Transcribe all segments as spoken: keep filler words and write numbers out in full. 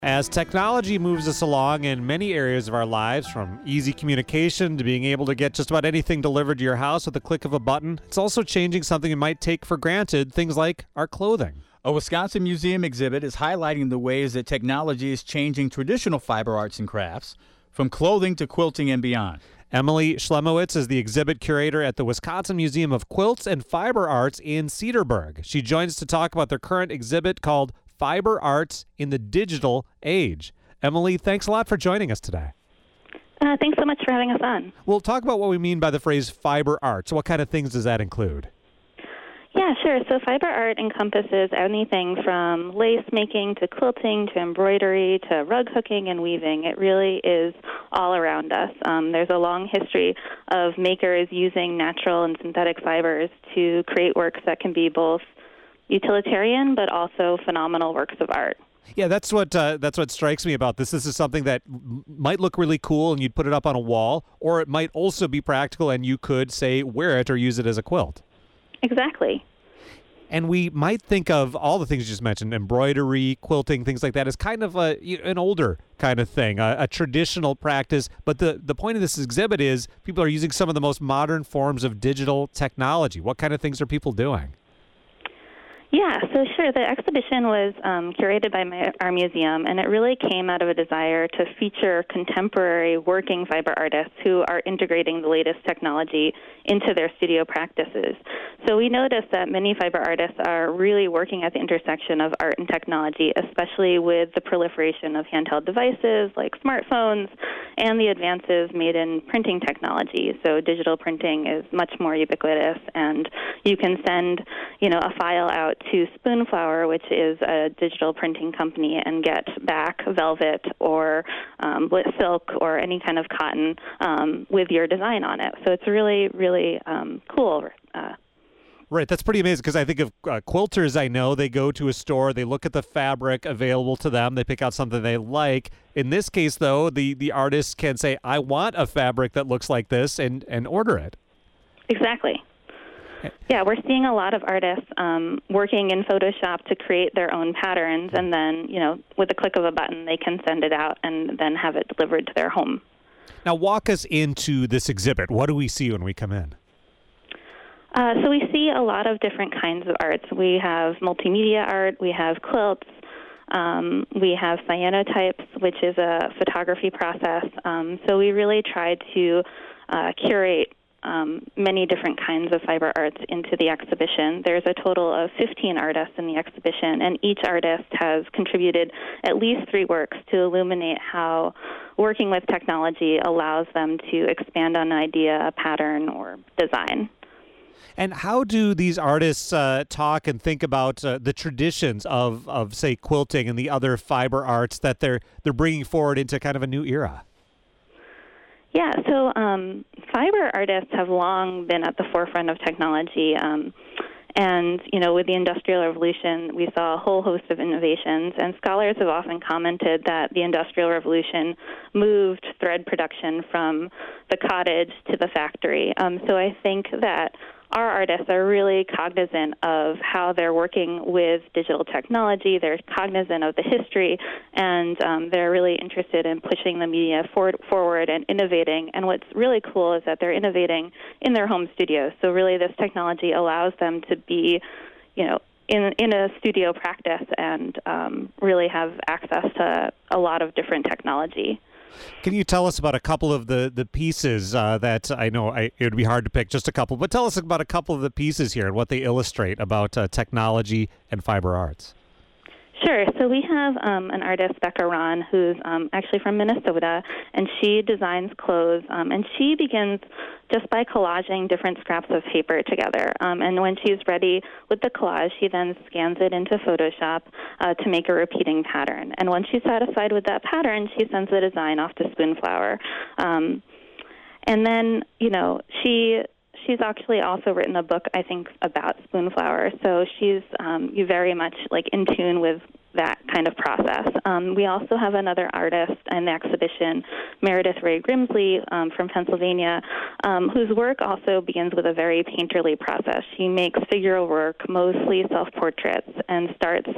As technology moves us along in many areas of our lives, from easy communication to being able to get just about anything delivered to your house with the click of a button, it's also changing something you might take for granted, things like our clothing. A Wisconsin museum exhibit is highlighting the ways that technology is changing traditional fiber arts and crafts, from clothing to quilting and beyond. Emily Schlemowitz is the exhibit curator at the Wisconsin Museum of Quilts and Fiber Arts in Cedarburg. She joins us to talk about their current exhibit called Fiber Arts in the Digital Age. Emily, thanks a lot for joining us today. Uh, thanks so much for having us on. We'll talk about what we mean by the phrase fiber arts. What kind of things does that include? Yeah, sure. So fiber art encompasses anything from lace making to quilting to embroidery to rug hooking and weaving. It really is all around us. Um, there's a long history of makers using natural and synthetic fibers to create works that can be both utilitarian but also phenomenal works of art. Yeah, that's what uh, that's what strikes me about this. This is something that m- might look really cool and you'd put it up on a wall, or it might also be practical and you could, say, wear it or use it as a quilt. Exactly. And we might think of all the things you just mentioned, embroidery, quilting, things like that, as kind of a, an older kind of thing, a, a traditional practice. But the, the point of this exhibit is people are using some of the most modern forms of digital technology. What kind of things are people doing? Yeah, so sure. The exhibition was um, curated by my, our museum, and it really came out of a desire to feature contemporary working fiber artists who are integrating the latest technology into their studio practices. So we noticed that many fiber artists are really working at the intersection of art and technology, especially with the proliferation of handheld devices like smartphones and the advances made in printing technology. So digital printing is much more ubiquitous, and you can send, you know, a file out to Spoonflower, which is a digital printing company, and get back velvet or um, silk or any kind of cotton um, with your design on it. So it's really, really um, cool. Uh, Right, that's pretty amazing, because I think of uh, quilters I know. They go to a store, they look at the fabric available to them, they pick out something they like. In this case, though, the, the artist can say, I want a fabric that looks like this, and, and order it. Exactly. Yeah, we're seeing a lot of artists um, working in Photoshop to create their own patterns, and then, you know, with a click of a button, they can send it out and then have it delivered to their home. Now, walk us into this exhibit. What do we see when we come in? Uh, so we see a lot of different kinds of arts. We have multimedia art, we have quilts, um, we have cyanotypes, which is a photography process. Um, so we really tried to uh, curate um, many different kinds of fiber arts into the exhibition. There's a total of fifteen artists in the exhibition, and each artist has contributed at least three works to illuminate how working with technology allows them to expand on an idea, a pattern, or design. And how do these artists uh, talk and think about uh, the traditions of, of, say, quilting and the other fiber arts that they're they're bringing forward into kind of a new era? Yeah, so um, fiber artists have long been at the forefront of technology. Um, and, you know, with the Industrial Revolution, we saw a whole host of innovations. And scholars have often commented that the Industrial Revolution moved thread production from the cottage to the factory. Um, so I think that our artists are really cognizant of how they're working with digital technology. They're cognizant of the history, and um, they're really interested in pushing the media forward, forward and innovating. And what's really cool is that they're innovating in their home studios. So really this technology allows them to be, you know, in in a studio practice and um, really have access to a lot of different technology. Can you tell us about a couple of the, the pieces uh, that I know I, it would be hard to pick just a couple, but tell us about a couple of the pieces here and what they illustrate about uh, technology and fiber arts. Sure. So we have um, an artist, Becca Ron, who's um, actually from Minnesota, and she designs clothes, um, and she begins just by collaging different scraps of paper together. Um, and when she's ready with the collage, she then scans it into Photoshop uh, to make a repeating pattern. And once she's satisfied with that pattern, she sends the design off to Spoonflower. Um, and then, you know, she... She's actually also written a book, I think, about Spoonflower. So she's um, very much like in tune with that kind of process. Um, we also have another artist in the exhibition, Meredith Ray Grimsley um, from Pennsylvania, um, whose work also begins with a very painterly process. She makes figural work, mostly self-portraits, and starts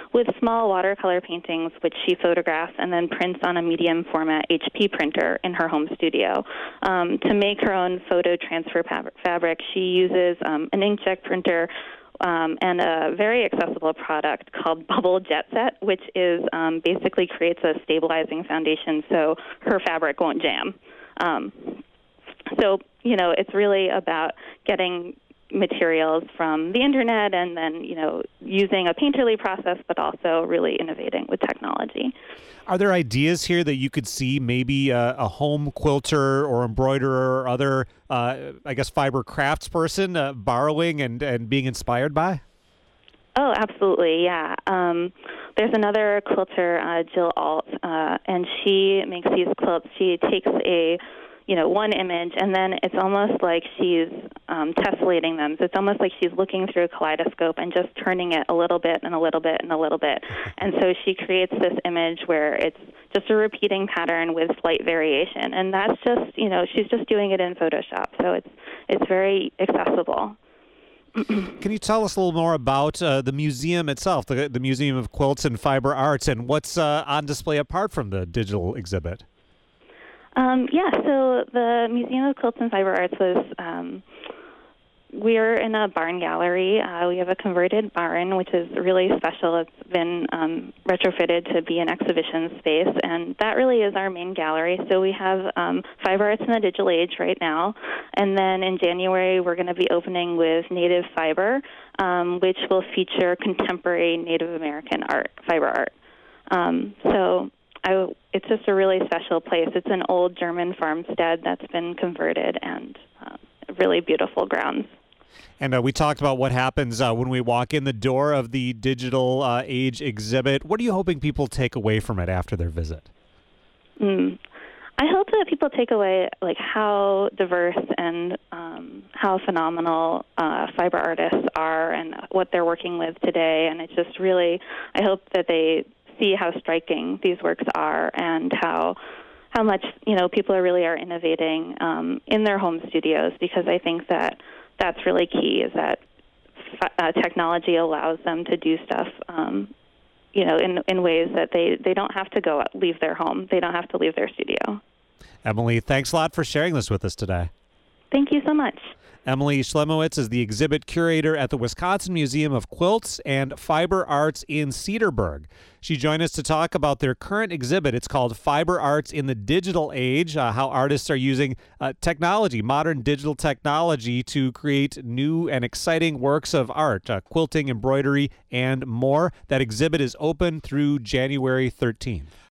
with small watercolor paintings, which she photographs and then prints on a medium format H P printer in her home studio. Um, to make her own photo transfer fab- fabric, she uses um, an inkjet printer um, and a very accessible product called Bubble Jet Set, which is um, basically creates a stabilizing foundation so her fabric won't jam. Um, so, you know, it's really about getting materials from the internet and then, you know, using a painterly process, but also really innovating with technology. Are there ideas here that you could see maybe a, a home quilter or embroiderer or other, uh, I guess, fiber crafts person uh, borrowing and, and being inspired by? Oh, absolutely, yeah. Um, there's another quilter, uh, Jill Alt, uh, and she makes these quilts. She takes a you know, one image, and then it's almost like she's um, tessellating them. So it's almost like she's looking through a kaleidoscope and just turning it a little bit and a little bit and a little bit. And so she creates this image where it's just a repeating pattern with slight variation. And that's just, you know, she's just doing it in Photoshop. So it's it's very accessible. Can you tell us a little more about uh, the museum itself, the, the Museum of Quilts and Fiber Arts, and what's uh, on display apart from the digital exhibit? Um, yeah, so the Museum of Quilts and Fiber Arts was, um, we're in a barn gallery. Uh, we have a converted barn, which is really special. It's been um, retrofitted to be an exhibition space, and that really is our main gallery. So we have um, Fiber Arts in the Digital Age right now, and then in January we're going to be opening with Native Fiber, um, which will feature contemporary Native American art, fiber art. Um, so I, it's just a really special place. It's an old German farmstead that's been converted and uh, really beautiful grounds. And uh, we talked about what happens uh, when we walk in the door of the Digital uh, Age exhibit. What are you hoping people take away from it after their visit? Mm. I hope that people take away like how diverse and um, how phenomenal uh, fiber artists are and what they're working with today. And it's just really, I hope that they see how striking these works are and how how much you know people are really are innovating um, in their home studios, because I think that that's really key, is that uh, technology allows them to do stuff um, you know in in ways that they, they don't have to go leave their home, they don't have to leave their studio. Emily, thanks a lot for sharing this with us today. Thank you so much. Emily Schlemowitz is the exhibit curator at the Wisconsin Museum of Quilts and Fiber Arts in Cedarburg. She joined us to talk about their current exhibit. It's called Fiber Arts in the Digital Age, uh, how artists are using uh, technology, modern digital technology, to create new and exciting works of art, uh, quilting, embroidery, and more. That exhibit is open through January thirteenth.